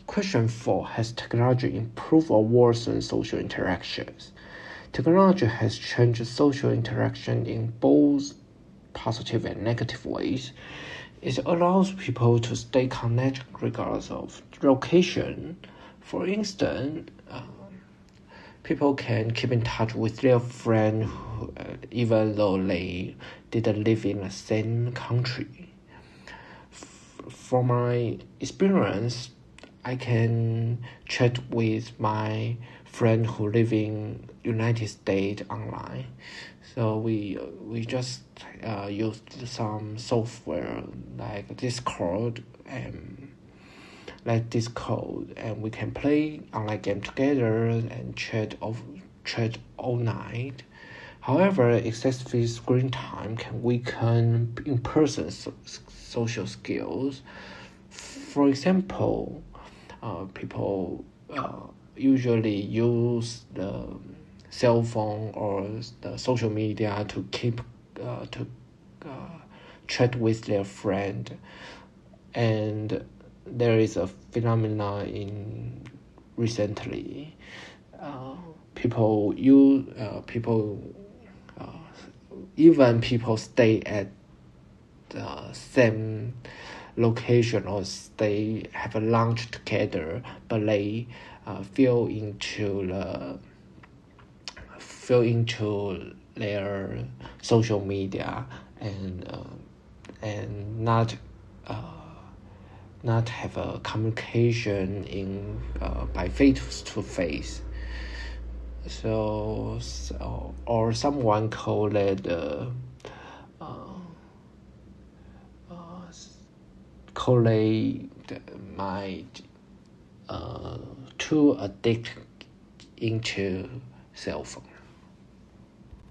Question 4. Has technology improved or worsened social interactions? Technology has changed social interaction in both positive and negative ways. It allows people to stay connected regardless of location. For instance, people can keep in touch with their friends even though they didn't live in the same country. From my experience, I can chat with my friend who live in United States online. So we just use some software like Discord and we can play online game together and chat all night. However, excessive screen time can weaken in-person social skills. For example, people usually use the cell phone or the social media to keep chat with their friend, and there is a phenomenon in recently. Even people stay at the same location or have a lunch together, but they fell into their social media and not have a communication by face to face. So or someone called it might too addicted into cell phone.